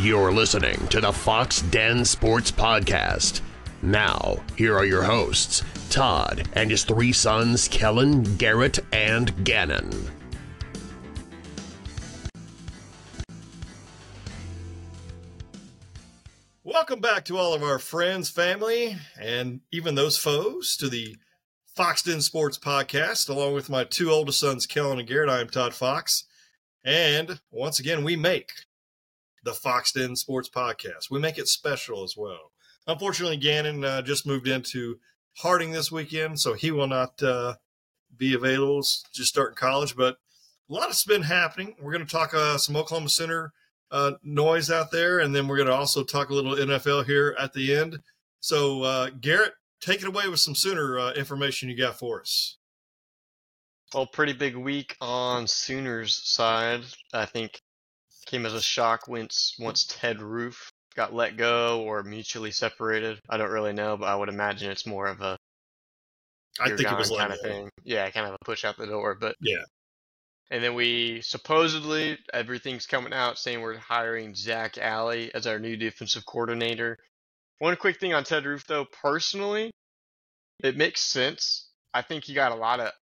You're listening to the Fox Den Sports Podcast. Now, here are your hosts, Todd and his three sons, Kellen, Garrett, and Gannon. Welcome back to all of our friends, family, and even those foes to the Fox Den Sports Podcast, along with my two oldest sons, Kellen and Garrett. I am Todd Fox. And once again, we make the Fox Den Sports Podcast. We make it special as well. Unfortunately, Gannon just moved into Harding this weekend, so he will not be available, just starting college. But a lot has been happening. We're going to talk some Oklahoma Center noise out there, and then we're going to also talk a little NFL here at the end. So, Garrett, take it away with some Sooner information you got for us. Well, pretty big week on Sooners' side. I think came as a shock once Ted Roof got let go or mutually separated. I don't really know, but I would imagine it's more of a I think it was kind of thing. Yeah, kind of a push out the door. But yeah. And then we supposedly, everything's coming out saying we're hiring Zach Alley as our new defensive coordinator. One quick thing on Ted Roof, though, personally, it makes sense. I think he got a lot of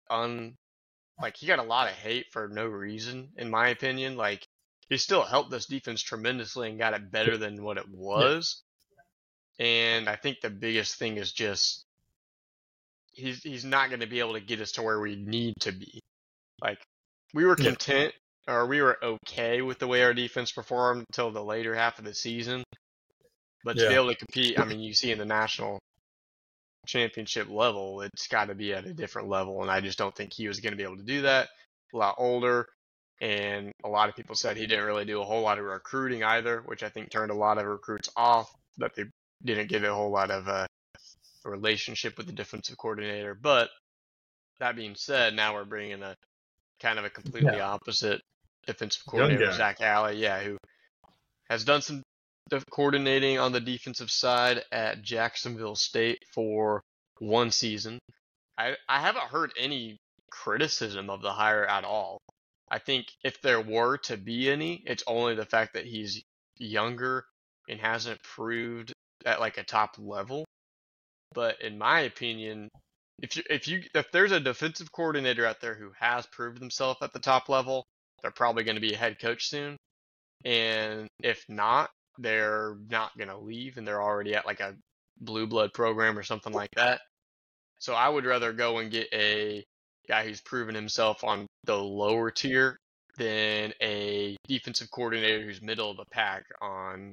hate for no reason, in my opinion. Like, he still helped this defense tremendously and got it better than what it was. Yeah. And I think the biggest thing is just he's not going to be able to get us to where we need to be. Like, we were content, or we were okay with the way our defense performed until the later half of the season. But to be able to compete, I mean, you see in the national championship level, it's got to be at a different level. And I just don't think he was going to be able to do that. A lot older. And a lot of people said he didn't really do a whole lot of recruiting either, which I think turned a lot of recruits off, that they didn't give a whole lot of a relationship with the defensive coordinator. But that being said, now we're bringing a kind of a completely opposite defensive coordinator, Zach Alley, who has done some coordinating on the defensive side at Jacksonville State for one season. I haven't heard any criticism of the hire at all. I think if there were to be any, it's only the fact that he's younger and hasn't proved at like a top level. But in my opinion, if there's a defensive coordinator out there who has proved himself at the top level, they're probably going to be a head coach soon. And if not, they're not going to leave and they're already at like a blue blood program or something like that. So I would rather go and get a guy who's proven himself on the lower tier than a defensive coordinator who's middle of the pack on,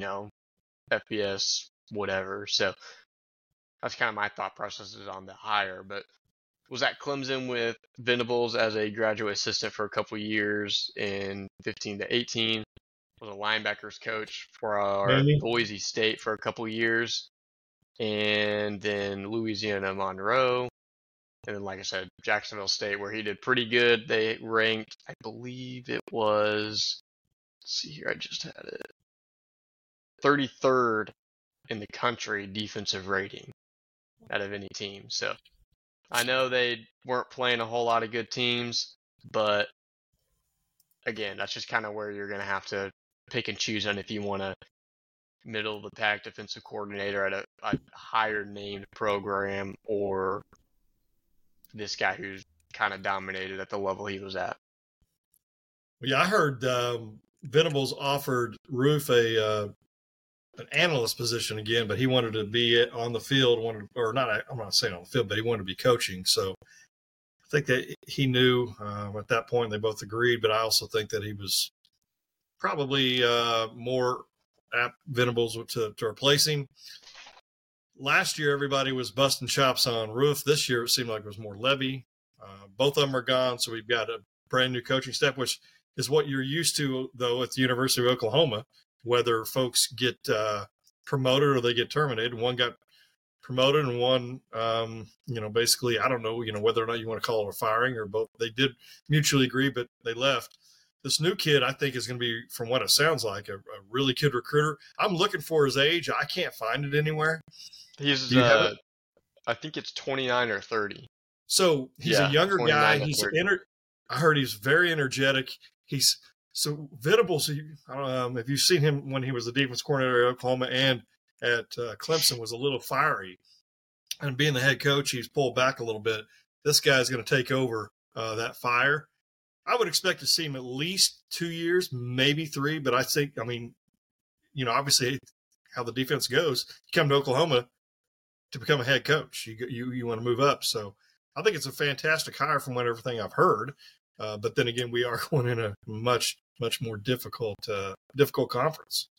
FBS, whatever. So that's kind of my thought processes on the hire. But was at Clemson with Venables as a graduate assistant for a couple of years in 15 to 18. Was a linebackers coach for our Boise State for a couple of years. And then Louisiana Monroe. And then, like I said, Jacksonville State, where he did pretty good. They ranked, I believe it was, let's see here, I just had it, 33rd in the country defensive rating out of any team. So I know they weren't playing a whole lot of good teams, but again, that's just kind of where you're going to have to pick and choose on if you want a middle of the pack defensive coordinator at a higher named program or this guy who's kind of dominated at the level he was at. Yeah, I heard Venables offered Roof an analyst position again, but he wanted to be on the field. I'm not saying on the field, but he wanted to be coaching. So I think that he knew at that point. They both agreed, but I also think that he was probably more apt Venables to replace him. Last year, everybody was busting chops on Roof. This year, it seemed like it was more Levy. Both of them are gone, so we've got a brand new coaching staff, which is what you're used to, though, at the University of Oklahoma, whether folks get promoted or they get terminated. One got promoted and one, basically, I don't know, whether or not you want to call it a firing or both. They did mutually agree, but they left. This new kid, I think, is going to be, from what it sounds like, a really good recruiter. I'm looking for his age. I can't find it anywhere. He's, I think it's 29 or 30. So he's a younger guy. I heard he's very energetic. He's So Venables, I don't know if you've seen him when he was the defense coordinator at Oklahoma and at Clemson, was a little fiery. And being the head coach, he's pulled back a little bit. This guy's going to take over that fire. I would expect to see him at least 2 years, maybe 3. But I mean, obviously how the defense goes, you come to Oklahoma to become a head coach. You want to move up. So I think it's a fantastic hire from everything I've heard. But then again, we are going in a much more difficult conference.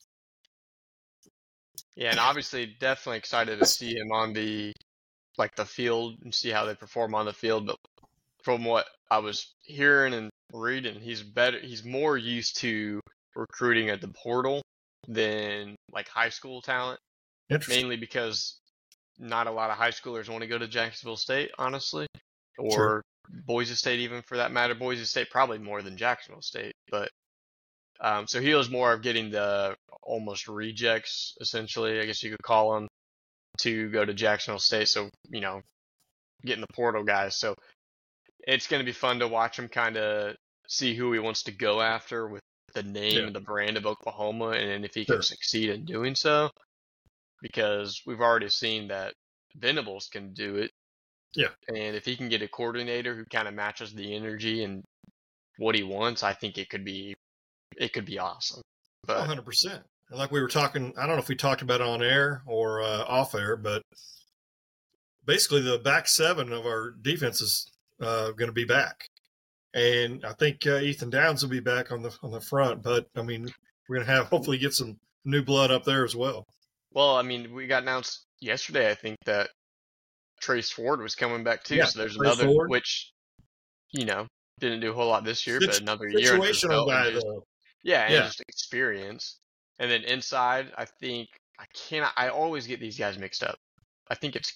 Yeah, and obviously definitely excited to see him on the field and see how they perform on the field. But from what I was hearing and reading, he's more used to recruiting at the portal than like high school talent. Mainly because not a lot of high schoolers want to go to Jacksonville State, honestly, or Sure. Boise State even for that matter. Boise State probably more than Jacksonville State, but so he was more of getting the almost rejects, essentially, I guess you could call them, to go to Jacksonville State. So, getting the portal guys. So it's going to be fun to watch him kind of see who he wants to go after with the name and the brand of Oklahoma, and if he can succeed in doing so. Because we've already seen that Venables can do it. Yeah. And if he can get a coordinator who kind of matches the energy and what he wants, I think it could be awesome. But 100%. And like we were talking, I don't know if we talked about it on air or off air, but basically the back seven of our defense is going to be back. And I think Ethan Downs will be back on the front. But, I mean, we're going to hopefully get some new blood up there as well. Well, I mean, we got announced yesterday, I think, that Trace Ford was coming back too. Yeah, so there's Trace another, Ford. Which, didn't do a whole lot this year, but another year. Situational guy, though. Yeah, and just experience. And then inside, I think, I always get these guys mixed up. I think it's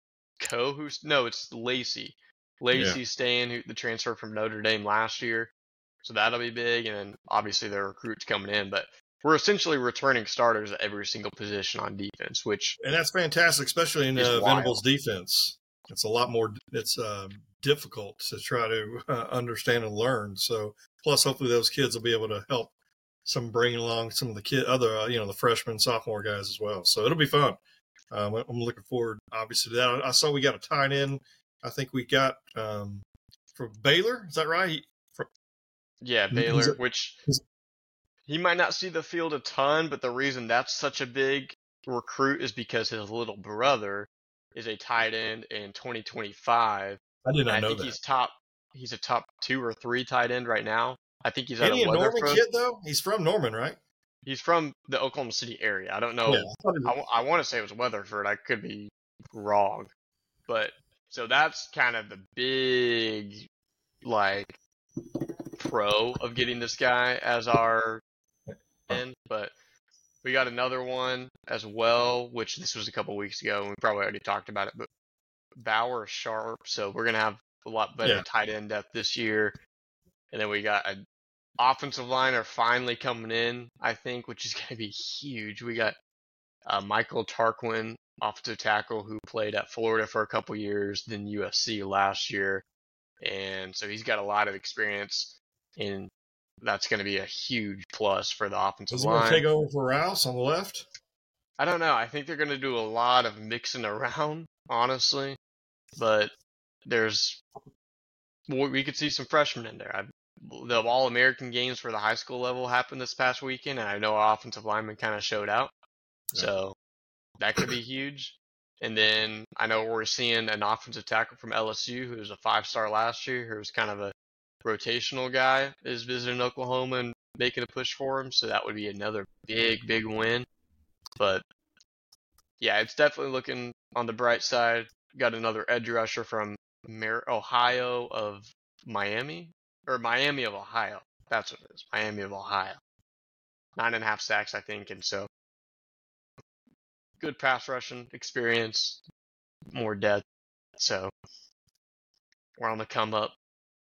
it's Lacey. Lacey's staying, the transfer from Notre Dame last year. So that'll be big. And then obviously there are recruits coming in, but we're essentially returning starters at every single position on defense, and that's fantastic, especially in Venables' defense. It's a lot more. It's difficult to try to understand and learn. So, plus, hopefully, those kids will be able to help bring along some of the the freshmen, sophomore guys as well. So it'll be fun. I'm looking forward, obviously, to that. I saw we got a tight end. I think we got for Baylor. Is that right? Yeah, Baylor, which. He might not see the field a ton, but the reason that's such a big recruit is because his little brother is a tight end in 2025. I did not know that. He's a top 2 or 3 tight end right now. I think he's a Norman kid, though? He's from Norman, right? He's from the Oklahoma City area. I don't know. Yeah, I want to say it was Weatherford. I could be wrong. But so that's kind of the big, pro of getting this guy as our end. But we got another one as well, which this was a couple weeks ago, and we probably already talked about it, but Bauer Sharp. So we're going to have a lot better tight end depth this year. And then we got an offensive liner finally coming in, I think, which is going to be huge. We got Michael Tarquin, offensive tackle, who played at Florida for a couple years, then USC last year. And so he's got a lot of experience, and that's going to be a huge plus for the offensive line. Is he going to take over for Rouse on the left? I don't know. I think they're going to do a lot of mixing around, honestly. But we could see some freshmen in there. The All-American games for the high school level happened this past weekend, and I know our offensive lineman kind of showed out. Yeah. So that could be huge. And then I know we're seeing an offensive tackle from LSU who was a 5-star last year, who was kind of a rotational guy, is visiting Oklahoma and making a push for him. So that would be another big, big win. But yeah, it's definitely looking on the bright side. Got another edge rusher from Ohio of Miami, or Miami of Ohio. That's what it is. Miami of Ohio. 9.5 sacks, I think. And so good pass rushing experience, more depth. So we're on the come up.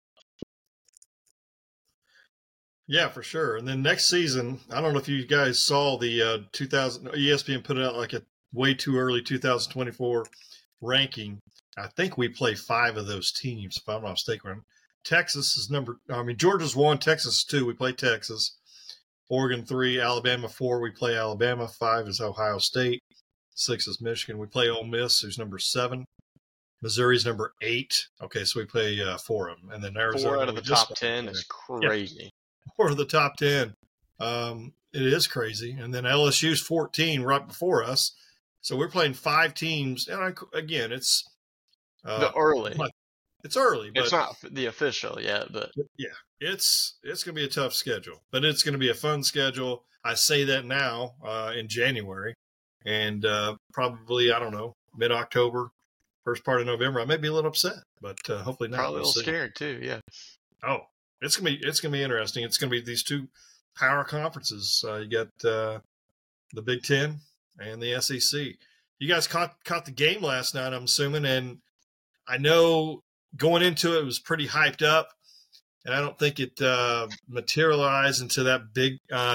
Yeah, for sure. And then next season, I don't know if you guys saw the ESPN put out like a way too early 2024 ranking. I think we play 5 of those teams, if I'm not mistaken. Texas is Georgia's 1, Texas is 2. We play Texas. Oregon 3, Alabama 4. We play Alabama. 5 is Ohio State. 6 is Michigan. We play Ole Miss, who's number 7. Missouri's number 8. Okay, so we play 4 of them. And then Arizona. 4 out of the top 10 is crazy. Yeah. 4 of the top 10. It is crazy. And then LSU's 14 right before us. So we're playing 5 teams. And again, it's early. It's early. But it's not the official yet, but yeah, it's going to be a tough schedule, but it's going to be a fun schedule. I say that now in January, and probably, I don't know, mid-October, first part of November, I may be a little upset, but hopefully not. Probably a little scared too. Yeah. Oh, it's gonna be interesting. It's gonna be these 2 power conferences. You got the Big Ten and the SEC. You guys caught the game last night, I'm assuming, and I know going into it was pretty hyped up, and I don't think it materialized into that big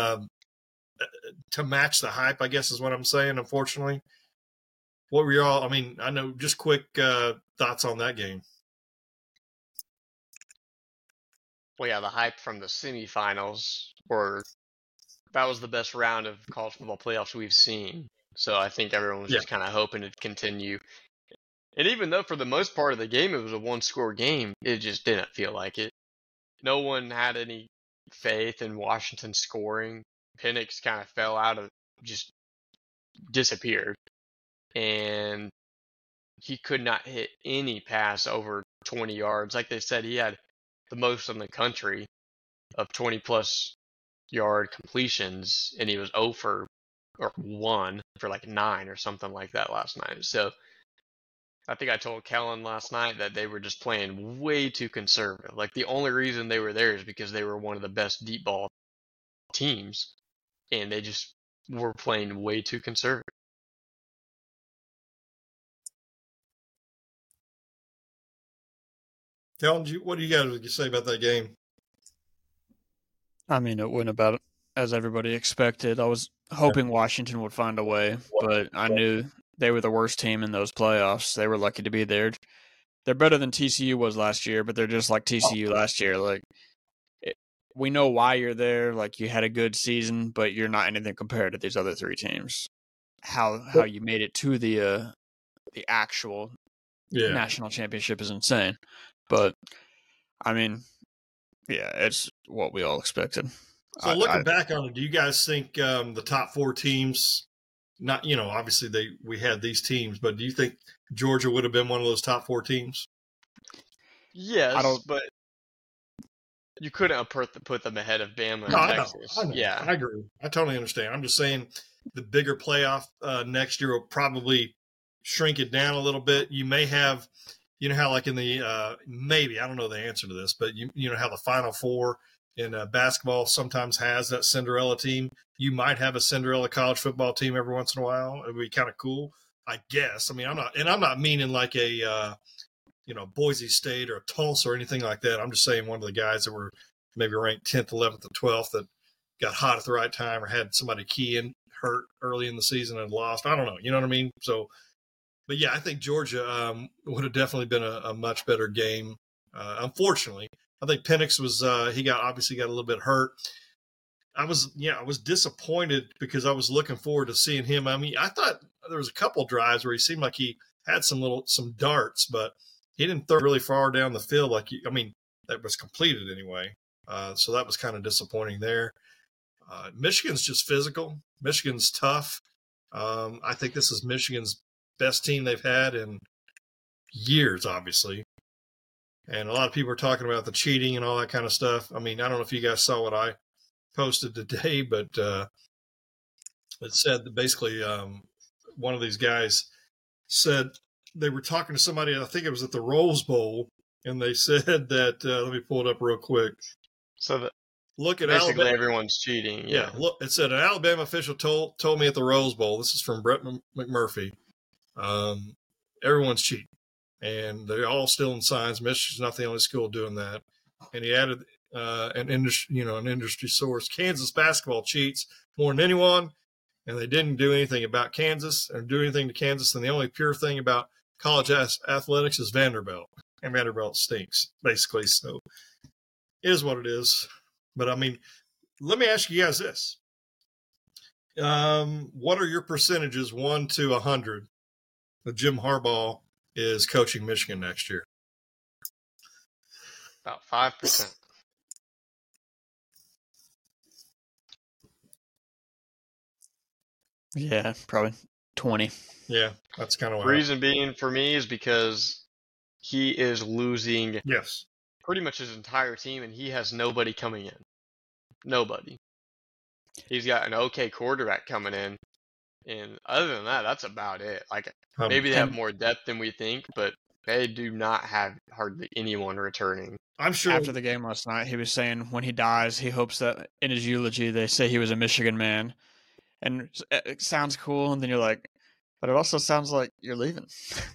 to match the hype, I guess is what I'm saying, unfortunately. What were y'all, I know, just quick thoughts on that game. Well, yeah, the hype from the semifinals that was the best round of college football playoffs we've seen. So I think everyone was just kind of hoping to continue. And even though for the most part of the game it was a 1-score game, it just didn't feel like it. No one had any faith in Washington scoring. Penix kind of fell out of, just disappeared. And he could not hit any pass over 20 yards. Like they said, he had the most in the country of 20-plus yard completions, and he was 1 for like 9 or something like that last night. So I think I told Kellen last night that they were just playing way too conservative. Like, the only reason they were there is because they were one of the best deep ball teams, and they just were playing way too conservative. Kellen, what do you guys say about that game? It went about as everybody expected. I was hoping Washington would find a way, but I knew they were the worst team in those playoffs. They were lucky to be there. They're better than TCU was last year, but they're just like TCU last year. We know why you're there. Like, you had a good season, but you're not anything compared to these other 3 teams. How you made it to the actual national championship is insane. But it's what we all expected. So looking back on it, do you guys think the top 4 teams, not, obviously we had these teams, but do you think Georgia would have been one of those top 4 teams? Yes, but you couldn't have put them ahead of Bama and Texas. I know. Yeah, I agree. I totally understand. I'm just saying the bigger playoff next year will probably shrink it down a little bit. You may have, how like in the maybe, I don't know the answer to this, but you know how the Final Four in basketball sometimes has that Cinderella team. You might have a Cinderella college football team every once in a while. It would be kind of cool, I guess. I'm not meaning like a Boise State or Tulsa or anything like that. I'm just saying one of the guys that were maybe ranked 10th, 11th, or 12th that got hot at the right time or had somebody key in hurt early in the season and lost. I don't know. You know what I mean? So, but yeah, I think Georgia would have definitely been a much better game. Unfortunately, I think Penix was obviously got a little bit hurt. I was disappointed because I was looking forward to seeing him. I thought there was a couple drives where he seemed like he had some darts, but he didn't throw really far down the field that was completed anyway. So that was kind of disappointing there. Michigan's just physical. Michigan's tough. I think this is Michigan's best team they've had in years, obviously. And a lot of people are talking about the cheating and all that kind of stuff. I don't know if you guys saw what I posted today, but it said that basically one of these guys said they were talking to somebody, I think it was at the Rose Bowl, and they said that, let me pull it up real quick. So look at basically Alabama. Everyone's cheating. Yeah. Look, it said an Alabama official told me at the Rose Bowl, this is from Brett McMurphy, everyone's cheating. And they're all stealing signs. Michigan's not the only school doing that. And he added an industry source. Kansas basketball cheats more than anyone, and they didn't do anything about Kansas or do anything to Kansas. And the only pure thing about college athletics is Vanderbilt. and Vanderbilt stinks, basically. So it is what it is. But, I mean, let me ask you guys this. What are your percentages 1 to 100 that Jim Harbaugh is coaching Michigan next year? About 5%. Yeah, probably 20. Yeah, that's kind of what Reason being for me is because he is losing Yes. pretty much his entire team, and he has nobody coming in. Nobody. He's got an okay quarterback coming in, and other than that, that's about it. Like, maybe they have more depth than we think, but they do not have hardly anyone returning. I'm sure. After the game last night, he was saying when he dies, he hopes that in his eulogy they say he was a Michigan man. And it sounds cool, and then you're like, but it also sounds like you're leaving.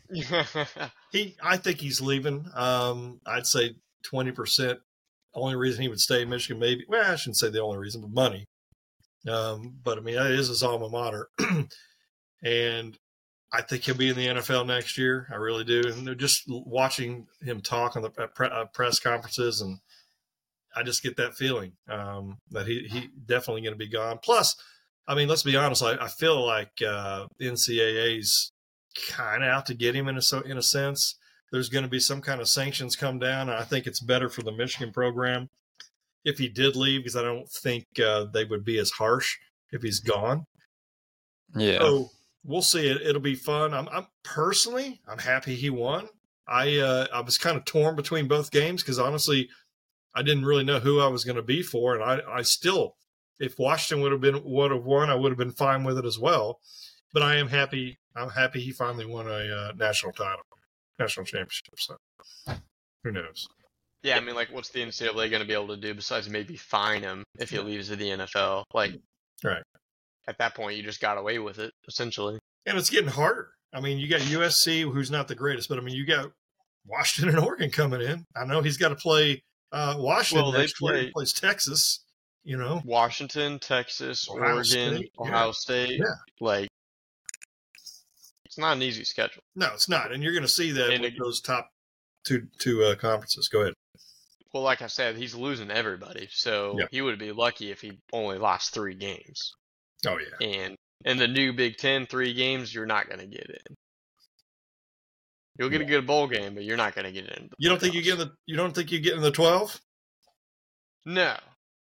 I think he's leaving. I'd say 20%. Only reason he would stay in Michigan, maybe. Well, I shouldn't say the only reason, but money. But I mean, that is his alma mater, and I think he'll be in the NFL next year. I really do. And just watching him talk on the press conferences, and I just get that feeling that he definitely going to be gone. Plus, I mean, let's be honest. I feel like NCAA's kind of out to get him in a sense. There's going to be some kind of sanctions come down. And I think it's better for the Michigan program if he did leave, because I don't think they would be as harsh if he's gone. Yeah. So we'll see. It'll be fun. I'm personally, I'm happy he won. I was kind of torn between both games because honestly, I didn't really know who I was going to be for, and I still, if Washington would have won, I would have been fine with it as well. But I am happy. I'm happy he finally won a national championship. So who knows? Yeah, I mean, like, what's the NCAA going to be able to do besides maybe fine him if he leaves to the NFL? Like, right. At that point, you just got away with it, essentially. And it's getting harder. I mean, you got USC, who's not the greatest, but I mean, you got Washington and Oregon coming in. I know he's got to play Washington. Well, next year. He plays Texas. You know, Washington, Texas, Oregon, Ohio State. Yeah. Like, it's not an easy schedule. No, it's not, and you're going to see that with those top two conferences. Go ahead. Well, like I said, he's losing everybody, so he would be lucky if he only lost 3 games. Oh yeah. And in the new Big Ten, 3 games you're not going to get in. You'll get a good bowl game, but you're not going to get in. You don't think you get in the 12? No.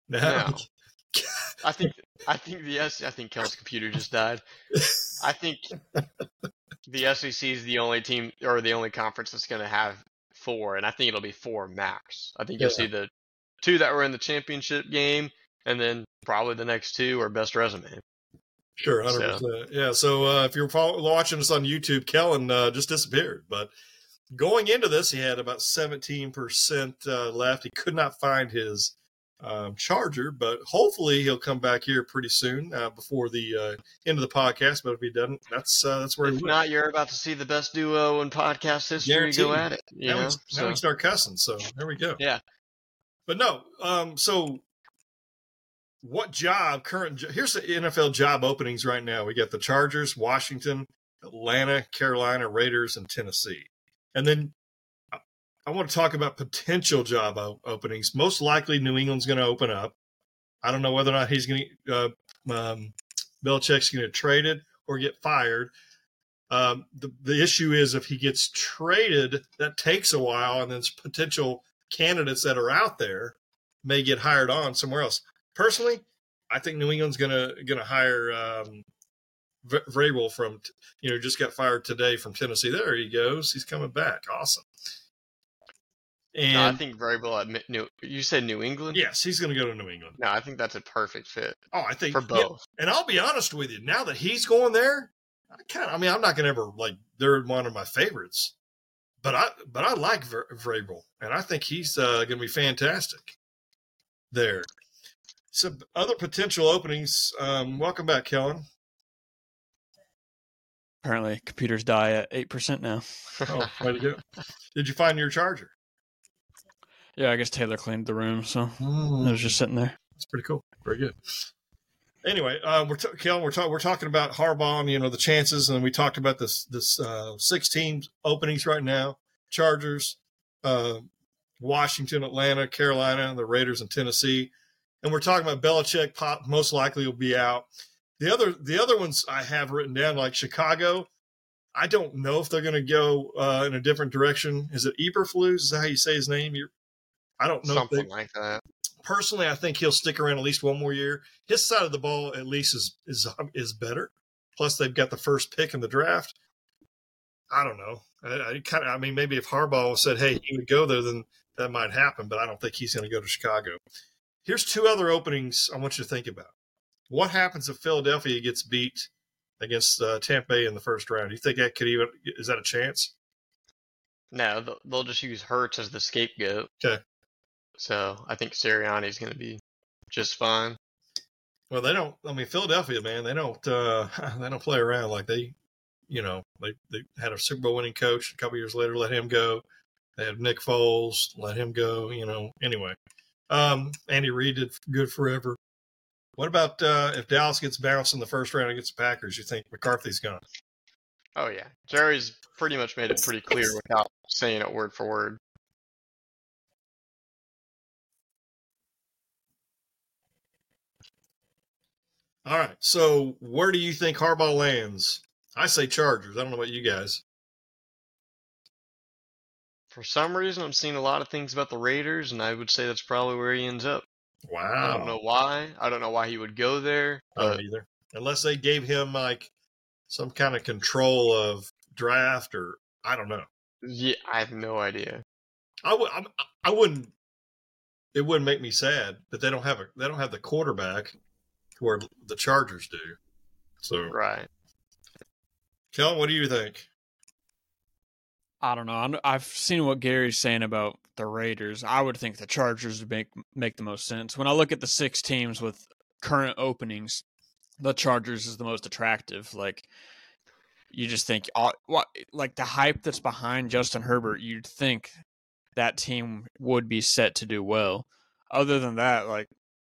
I think Kel's computer just died. I think the SEC is the only team or the only conference that's going to have 4, and I think it'll be 4 max. I think you'll see the 2 that were in the championship game, and then probably the next 2 are best resume. Sure, 100%. So. Yeah, so if you're watching us on YouTube, Kellen just disappeared. But going into this, he had about 17% left. He could not find his charger, but hopefully he'll come back here pretty soon before the end of the podcast. But if he doesn't, that's where. If not, you're about to see the best duo in podcast history. Guaranteed. Go at it. Now we start cussing. So there we go. Yeah. But no. So what job? Here's the NFL job openings right now. We got the Chargers, Washington, Atlanta, Carolina, Raiders, and Tennessee. And then I want to talk about potential job openings. Most likely, New England's going to open up. I don't know whether or not he's going to Belichick's going to trade it or get fired. The issue is if he gets traded, that takes a while, and then potential candidates that are out there may get hired on somewhere else. Personally, I think New England's going to hire Vrabel from just got fired today from Tennessee. There he goes. He's coming back. Awesome. And no, I think Vrabel you said New England? Yes, he's going to go to New England. No, I think that's a perfect fit. Oh, I think for both. Yeah. And I'll be honest with you, now that he's going there, I'm not going to ever they're one of my favorites, but I like Vrabel, and I think he's going to be fantastic there. Some other potential openings. Welcome back, Kellen. Apparently, computers die at 8% now. Oh, way to go! Did you find your charger? Yeah, I guess Taylor cleaned the room, so it was just sitting there. That's pretty cool. Very good. Anyway, Kellen, we're talking about Harbaugh and the chances, and we talked about this 6 teams openings right now: Chargers, Washington, Atlanta, Carolina, the Raiders, and Tennessee. And we're talking about Belichick most likely will be out. The other ones I have written down, like Chicago, I don't know if they're going to go in a different direction. Is it Eberflus? Is that how you say his name? I don't know. Something like that. Personally, I think he'll stick around at least one more year. His side of the ball at least is better. Plus, they've got the first pick in the draft. I don't know. I mean, maybe if Harbaugh said, "Hey, he would go there," then that might happen. But I don't think he's going to go to Chicago. Here's two other openings I want you to think about. What happens if Philadelphia gets beat against Tampa Bay in the first round? Do you think that is that a chance? No, they'll just use Hurts as the scapegoat. Okay. So I think Sirianni's going to be just fine. Well, they don't. I mean, Philadelphia, man, they don't play around. Like they had a Super Bowl winning coach. A couple years later, let him go. They had Nick Foles, let him go. Anyway, Andy Reid did good forever. What about if Dallas gets bounced in the first round against the Packers? You think McCarthy's gone? Oh yeah, Jerry's pretty much made it pretty clear without saying it word for word. All right. So where do you think Harbaugh lands? I say Chargers. I don't know about you guys. For some reason, I'm seeing a lot of things about the Raiders, and I would say that's probably where he ends up. Wow. I don't know why. I don't know why he would go there. I don't either. Unless they gave him like some kind of control of draft, or I don't know. Yeah, I have no idea. I wouldn't. It wouldn't make me sad, but they don't have the quarterback where the Chargers do. So right. Kellen, what do you think? I don't know. I've seen what Gary's saying about the Raiders. I would think the Chargers would make the most sense. When I look at the 6 teams with current openings, the Chargers is the most attractive. Like, you just think, like the hype that's behind Justin Herbert, you'd think that team would be set to do well. Other than that, like,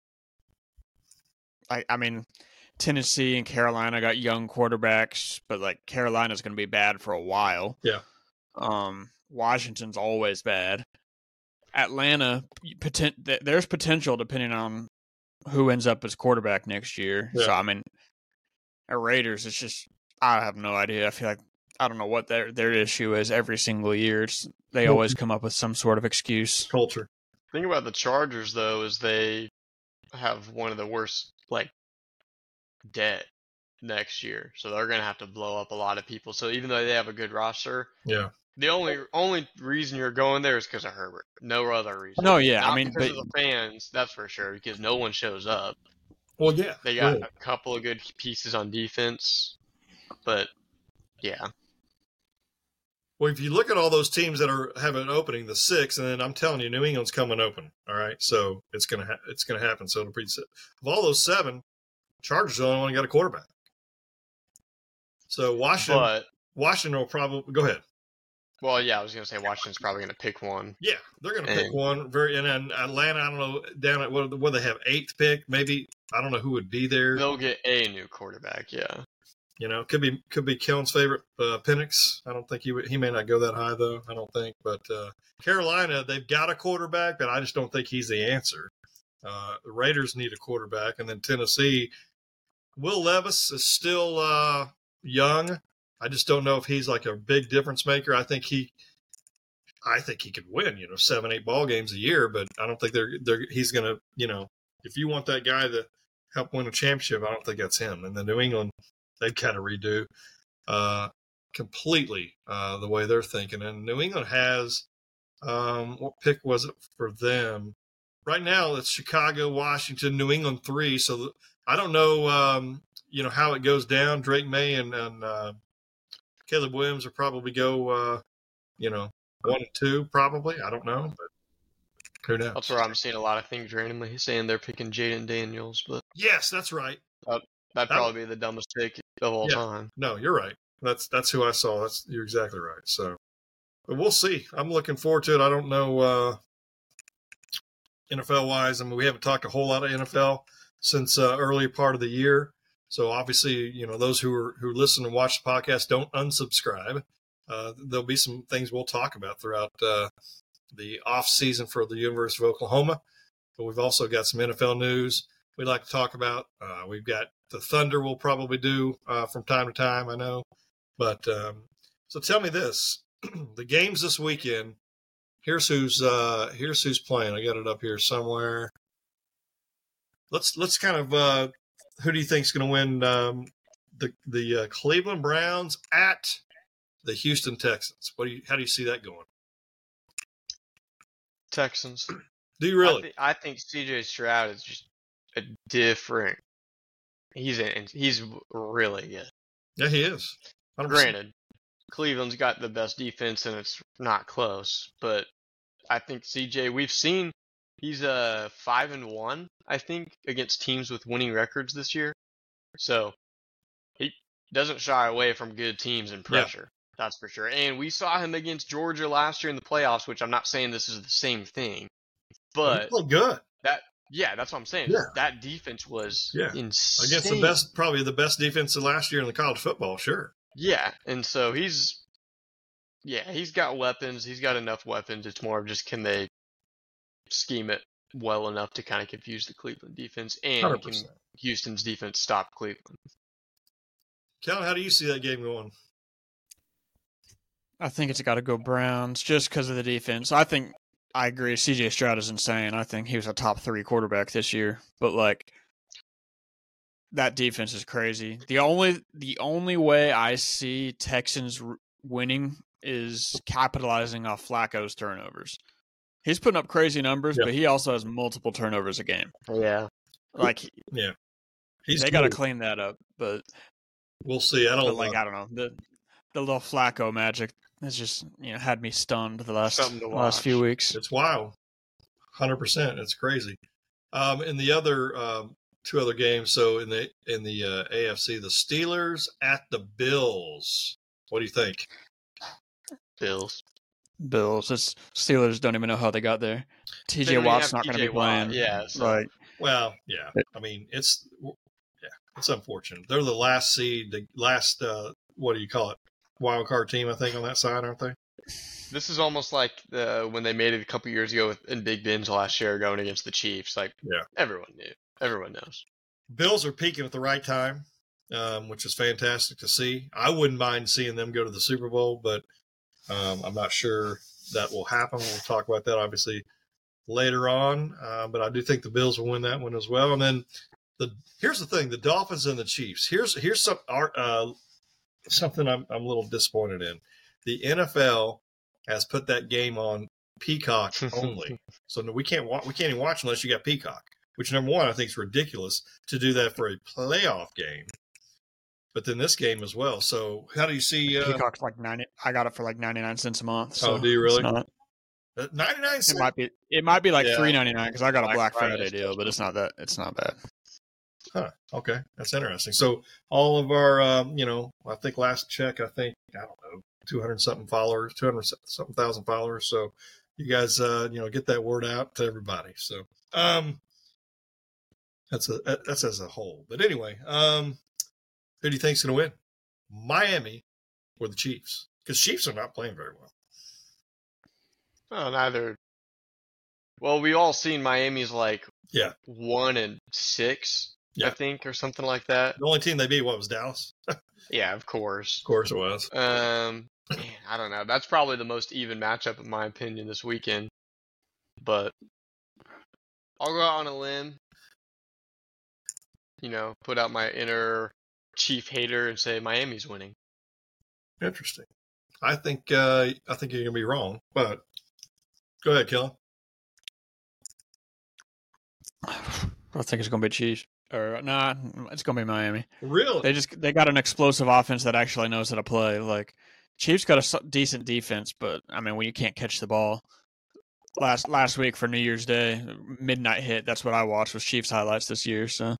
I mean, Tennessee and Carolina got young quarterbacks, but like Carolina's going to be bad for a while. Yeah. Washington's always bad. Atlanta, there's potential depending on who ends up as quarterback next year. Yeah. So I mean, at Raiders, it's just I have no idea. I feel like I don't know what their issue is every single year. They always come up with some sort of excuse. Culture. The thing about the Chargers though is they have one of the worst debt next year, so they're going to have to blow up a lot of people. So even though they have a good roster, yeah, the only reason you're going there is because of Herbert. No other reason. No, yeah, Not because of the fans, that's for sure. Because no one shows up. Well, yeah, they got a couple of good pieces on defense, but yeah. Well, if you look at all those teams that have an opening, the 6, and then I'm telling you, New England's coming open. All right, so it's gonna happen. So of all those 7. Chargers are the only one who got a quarterback. So Washington will probably go ahead. Well, yeah, I was going to say Washington's probably going to pick one. Yeah, they're going to pick one. And then Atlanta, I don't know, down at what they have 8th pick, maybe. I don't know who would be there. They'll get a new quarterback. Yeah. Could be Kellen's favorite, Penix. I don't think he may not go that high though. I don't think. But Carolina, they've got a quarterback, but I just don't think he's the answer. The Raiders need a quarterback, and then Tennessee. Will Levis is still young. I just don't know if he's like a big difference maker. I think he could win, 7-8 ball games a year, but I don't think he's going to, if you want that guy to help win a championship, I don't think that's him. And then New England, they've got to redo completely the way they're thinking. And New England has, what pick was it for them? Right now it's Chicago, Washington, New England 3. So I don't know, how it goes down. Drake May and Caleb Williams will probably go, 1 and 2, probably. I don't know, but who knows? That's where I'm seeing a lot of things randomly saying they're picking Jaden Daniels, but yes, that's right. That'd probably be the dumbest pick of all time. No, you're right. That's who I saw. You're exactly right. So, but we'll see. I'm looking forward to it. I don't know NFL wise. I mean, we haven't talked a whole lot of NFL since early part of the year. So obviously, those who listen and watch the podcast, don't unsubscribe. There'll be some things we'll talk about throughout the off season for the University of Oklahoma, but we've also got some NFL news we'd like to talk about. We've got the Thunder we'll probably do from time to time, I know. But so tell me this: the games this weekend. Here's who's playing. I got it up here somewhere. Let's kind of who do you think is going to win the Cleveland Browns at the Houston Texans? How do you see that going? Texans. Do you really? I think C.J. Stroud is just a different. He's really good. Yeah, he is. 100%. Granted, Cleveland's got the best defense, and it's not close. But I think CJ, we've seen he's 5-1, I think, against teams with winning records this year. So he doesn't shy away from good teams and pressure. Yeah. That's for sure. And we saw him against Georgia last year in the playoffs, which I'm not saying this is the same thing, but he looked good. That's what I'm saying. Yeah. That defense was insane. Against probably the best defense of last year in the college football, sure. Yeah, and so he's got weapons. He's got enough weapons. It's more of just can they scheme it well enough to kind of confuse the Cleveland defense, and 100%. Can Houston's defense stop Cleveland? Kellen, how do you see that game going? I think it's got to go Browns just because of the defense. I agree. C.J. Stroud is insane. I think he was a top 3 quarterback this year, but like that defense is crazy. The only way I see Texans winning is capitalizing off Flacco's turnovers. He's putting up crazy numbers, but he also has multiple turnovers a game. Yeah, they got to clean that up. But we'll see. I don't know. The little Flacco magic has just had me stunned the last few weeks. It's wild, 100%. It's crazy. In the other 2 other games, so in the AFC, the Steelers at the Bills. What do you think? Bills. It's Steelers don't even know how they got there. TJ Watt's not going to be playing. Well, yeah. I mean, it's unfortunate. They're the last seed, what do you call it? Wild card team, I think, on that side, aren't they? This is almost like when they made it a couple years ago in Big Ben's last year going against the Chiefs. Everyone knew. Everyone knows. Bills are peaking at the right time, which is fantastic to see. I wouldn't mind seeing them go to the Super Bowl, but I'm not sure that will happen. We'll talk about that, obviously, later on. But I do think the Bills will win that one as well. And then here's the thing, the Dolphins and the Chiefs. Here's something I'm a little disappointed in. The NFL has put that game on Peacock only. So we can't even watch unless you got Peacock, which, number one, I think is ridiculous to do that for a playoff game. But then this game as well. So how do you see Peacock's like 90? I got it for like 99 cents a month. So do you really? 99 cents. It might be like $3.99 because I got a Black Friday deal, but it's not bad. Huh. Okay, that's interesting. So all of our, I think last check, I don't know, 200-something followers, 200-something thousand followers. So you guys, get that word out to everybody. So that's as a whole. But anyway, who do you think's going to win? Miami or the Chiefs? Because Chiefs are not playing very well. Oh, neither. Well, we all seen Miami's 1-6. I think, or something like that. The only team they beat, was Dallas? Yeah, of course. Of course it was. Man, I don't know. That's probably the most even matchup, in my opinion, this weekend. But I'll go out on a limb, put out my inner Chief hater and say Miami's winning. Interesting. I think you're gonna be wrong, but go ahead, Kellen. I think it's gonna be Chiefs. Or it's gonna be Miami. Really? They got an explosive offense that actually knows how to play. Like Chiefs got a decent defense, but I mean when you can't catch the ball. Last week for New Year's Day, midnight hit. That's what I watched was Chiefs highlights this year. So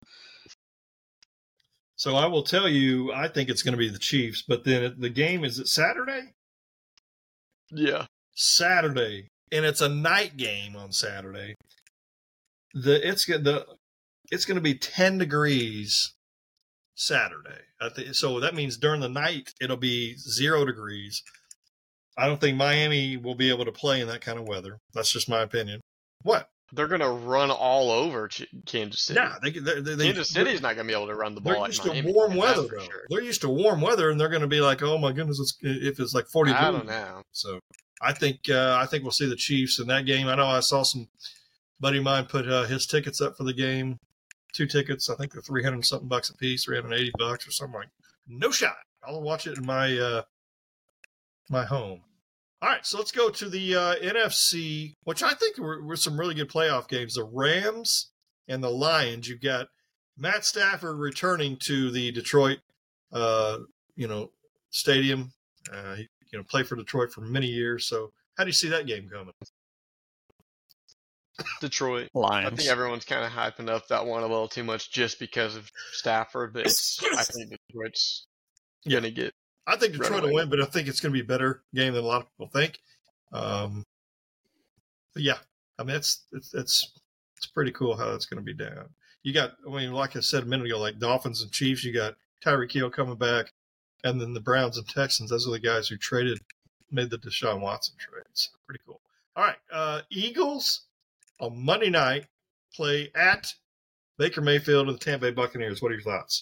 I will tell you, I think it's going to be the Chiefs. But then the game is it Saturday? Yeah, Saturday, and it's a night game on Saturday. It's going to be 10 degrees Saturday. So that means during the night it'll be 0 degrees. I don't think Miami will be able to play in that kind of weather. That's just my opinion. What? They're going to run all over Kansas City. Yeah, Kansas City's not going to be able to run the ball. They're like used Miami, to warm weather, for though. sure. They're used to warm weather, and they're going to be like, "Oh my goodness, if it's like 40." I don't know. So I think we'll see the Chiefs in that game. I know I saw some buddy of mine put his tickets up for the game. 2 tickets. I think they're $300 something bucks a piece, $380 or something like. No shot. I'll watch it in my my home. All right, so let's go to the NFC, which I think were some really good playoff games. The Rams and the Lions. You've got Matt Stafford returning to the Detroit, stadium. He played for Detroit for many years. So how do you see that game coming? Detroit. Lions. I think everyone's kind of hyping up that one a little too much just because of Stafford, but I think Detroit's going to get. I think Detroit will win, but I think it's going to be a better game than a lot of people think. But yeah, I mean it's pretty cool how it's going to be done. You got, like I said a minute ago, like Dolphins and Chiefs. You got Tyreek Hill coming back, and then the Browns and Texans. Those are the guys who made the Deshaun Watson trade. So pretty cool. All right, Eagles on Monday night play at Baker Mayfield and the Tampa Bay Buccaneers. What are your thoughts?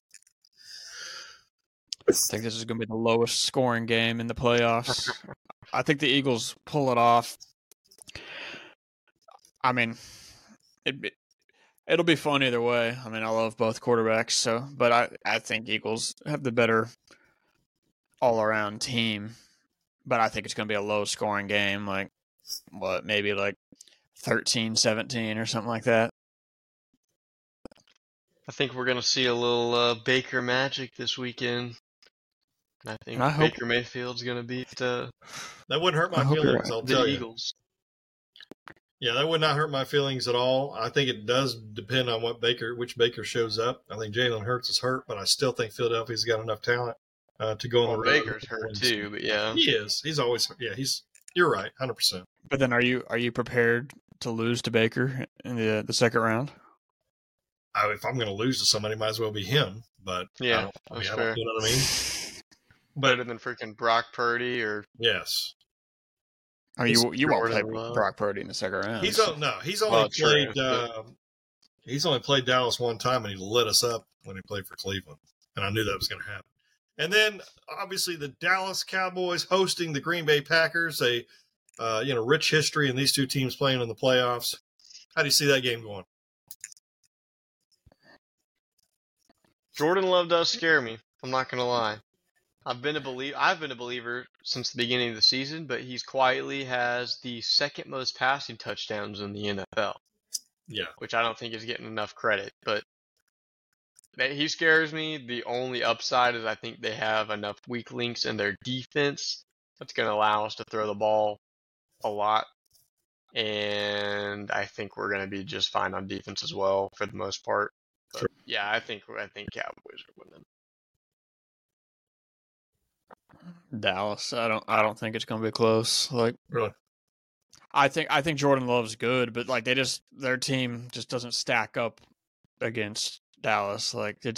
I think this is going to be the lowest scoring game in the playoffs. I think the Eagles pull it off. I mean, it'll be fun either way. I mean, I love both quarterbacks, but I think Eagles have the better all-around team. But I think it's going to be a low-scoring game, maybe 13-17 or something like that. I think we're going to see a little Baker magic this weekend. I think Baker Mayfield's going to beat that wouldn't hurt my feelings. I'll tell the you. Eagles. Yeah, that would not hurt my feelings at all. I think it does depend on which Baker shows up. I think Jalen Hurts is hurt, but I still think Philadelphia's got enough talent to go on the road. Baker's hurt too, but yeah, he is. He's always You're right, 100%. But then, are you prepared to lose to Baker in the second round? If I'm going to lose to somebody, might as well be him. But yeah, that's fair. You know what I mean? Better than freaking Brock Purdy or yes. You won't play Brock Purdy in the second round. He's only played Dallas one time, and he lit us up when he played for Cleveland, and I knew that was going to happen. And then obviously the Dallas Cowboys hosting the Green Bay Packers, a rich history in these two teams playing in the playoffs. How do you see that game going? Jordan Love does scare me. I'm not going to lie. I've been a believer since the beginning of the season, but he's quietly has the second most passing touchdowns in the NFL. Yeah. Which I don't think is getting enough credit, but he scares me. The only upside is I think they have enough weak links in their defense that's going to allow us to throw the ball a lot. And I think we're going to be just fine on defense as well for the most part. But sure. Yeah, I think Cowboys are winning. Dallas, I don't think it's going to be close. Really? I think Jordan Love's good, but their team just doesn't stack up against Dallas.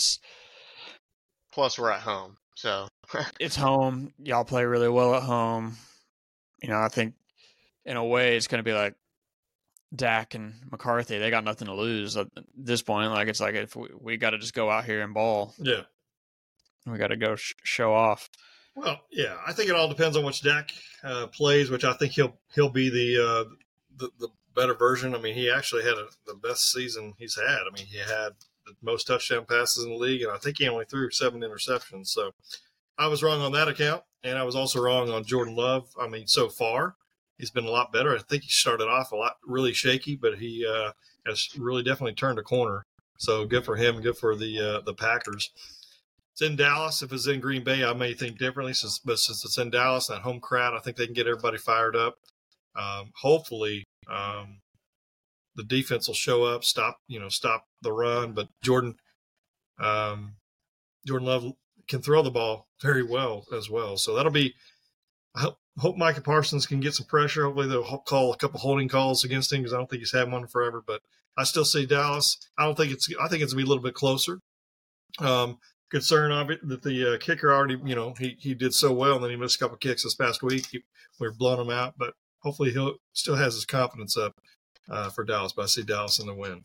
Plus we're at home, so it's home. Y'all play really well at home. I think in a way it's going to be like Dak and McCarthy. They got nothing to lose at this point. It's like if we got to just go out here and ball. Yeah, we got to go show off. Well, yeah, I think it all depends on which Dak plays, which I think he'll be the better version. I mean, he actually had the best season he's had. I mean, he had the most touchdown passes in the league, and I think he only threw 7 interceptions. So I was wrong on that account, and I was also wrong on Jordan Love. I mean, so far he's been a lot better. I think he started off a lot really shaky, but he has really definitely turned a corner. So good for him. Good for the Packers. It's in Dallas. If it's in Green Bay, I may think differently. But since it's in Dallas, that home crowd, I think they can get everybody fired up. Hopefully, the defense will show up, stop the run. But Jordan Love can throw the ball very well as well. So that'll be. I hope Micah Parsons can get some pressure. Hopefully, they'll call a couple holding calls against him because I don't think he's had one forever. But I still see Dallas. I think it's gonna be a little bit closer. concern of it that the kicker already, he did so well, and then he missed a couple kicks this past week. We're blowing him out, but hopefully he'll still has his confidence up for Dallas. But I see Dallas in the win.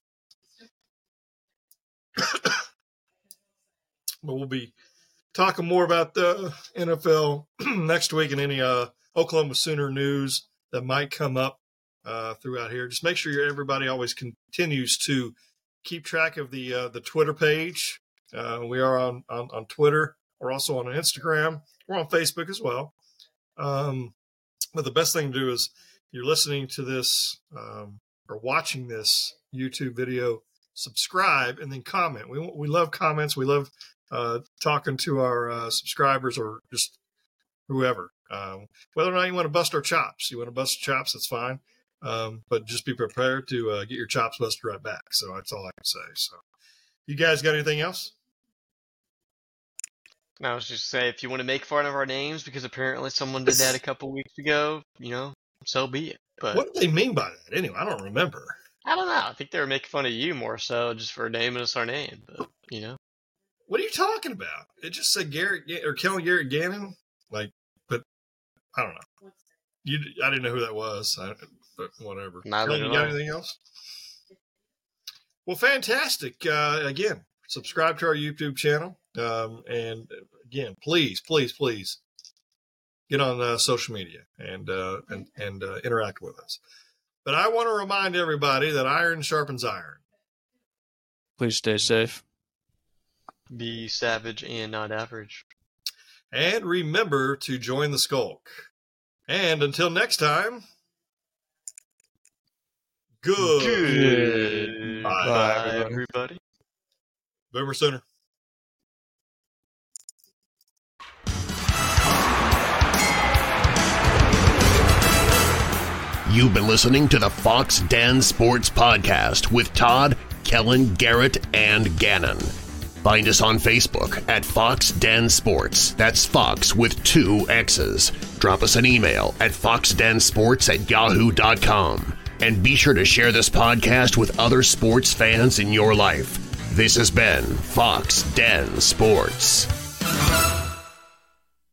But we'll be talking more about the NFL next week and any Oklahoma Sooner news that might come up throughout here. Just make sure everybody always continues to keep track of the Twitter page. We are on Twitter. We're also on Instagram. We're on Facebook as well. But the best thing to do is you're listening to this or watching this YouTube video, subscribe and then comment. We love comments. We love talking to our subscribers or just whoever. Whether or not you want to bust our chops. You want to bust chops, that's fine. But just be prepared to get your chops busted right back. So that's all I can say. So you guys got anything else? No, I was just say if you want to make fun of our names because apparently someone did that a couple weeks ago, so be it. But what do they mean by that? Anyway, I don't remember. I don't know. I think they were making fun of you more so just for naming us our name. But what are you talking about? It just said Kellen Garrett Gannon. But I don't know. I didn't know who that was. But whatever. Neither you got anything else? Well, fantastic. Again, subscribe to our YouTube channel. And again, please get on social media and interact with us. But I want to remind everybody that iron sharpens iron. Please stay safe. Be savage and not average. And remember to join the Skulk. And until next time, good. Bye, everybody. Boomer Sooner. You've been listening to the Fox Den Sports Podcast with Todd, Kellen, Garrett, and Gannon. Find us on Facebook at Fox Den Sports. That's Fox with 2 X's. Drop us an email at foxdensports@yahoo.com. And be sure to share this podcast with other sports fans in your life. This has been Fox Den Sports.